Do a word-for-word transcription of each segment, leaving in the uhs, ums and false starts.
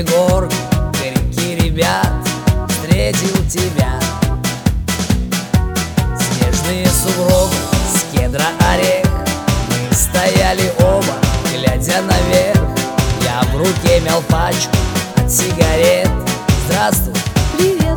пригорке горький ребят встретил тебя. Снежные сугробы с кедра орех, мы стояли оба, глядя наверх. Я в руке мял пачку от сигарет. Здравствуй. Привет.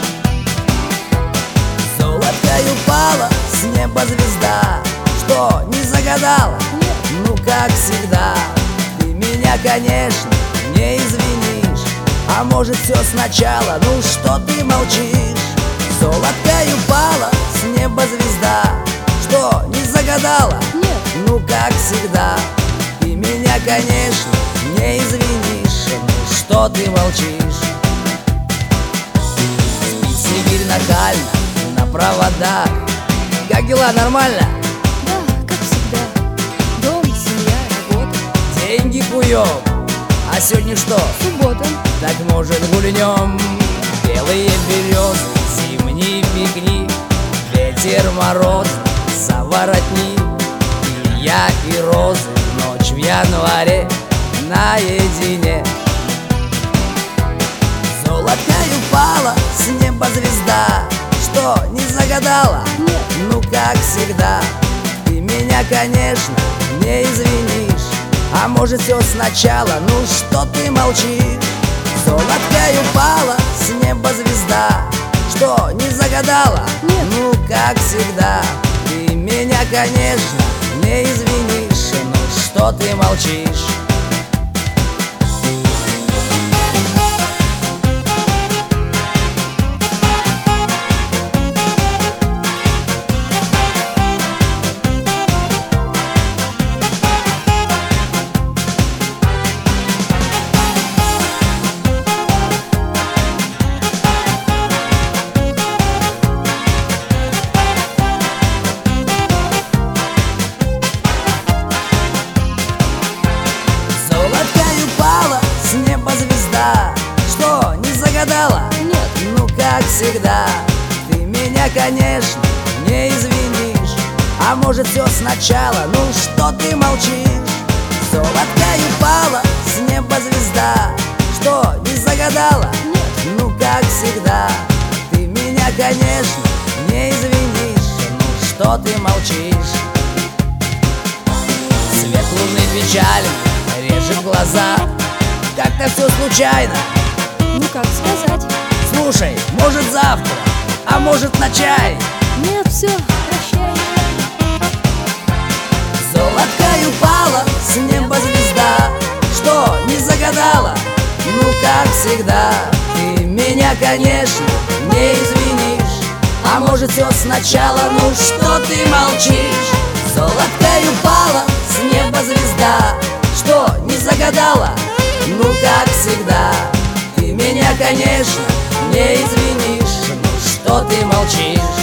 Золоткой упала с неба звезда. Что, не загадала? Нет. Ну, как всегда. Ты меня, конечно, не извинишь. А может, все сначала? Ну, что ты молчишь? Золоткой упала с неба звезда. Что, не загадала? Нет. Ну, как всегда. Ты меня, конечно, не извинишь. Ну, что ты молчишь? Спит Сибирь нахально на проводах. Как дела, нормально? Да, как всегда. Дом, семья, работа. Деньги куем. А сегодня что? Суббота. Так может гульнем? Белые березы, зимний пикник, ветер мороз, заворотни. И я, и розы, ночь в январе наедине. Золоткой упала с неба звезда. Что, не загадала? Нет. Ну, как всегда. Ты меня, конечно, не извинишь. А может, все сначала? Ну, что ты молчишь? Золоткой упала с неба звезда. Что, не загадала? Нет. Ну, как всегда. Ты меня, конечно, не извинишь. Ну, что ты молчишь? Что, не загадала? Нет. Ну, как всегда. Ты меня, конечно, не извинишь. А может, все сначала? Ну, что ты молчишь? Золоткой упала с неба звезда. Что, не загадала? Нет. Ну, как всегда. Ты меня, конечно, не извинишь. Ну, что ты молчишь? Свет луны печален, режет глаза. Как-то все случайно. Ну, как сказать? Слушай, может завтра, а может на чай? Нет, все, прощай. Золоткой упала с неба звезда. Что, не загадала? Ну, как всегда. Ты меня, конечно, не извинишь. А может, все сначала? Ну, что ты молчишь? Золоткой упала с неба звезда. Что, не загадала? Ну, как всегда. Ты меня, конечно, не извинишь. Ну, что ты молчишь?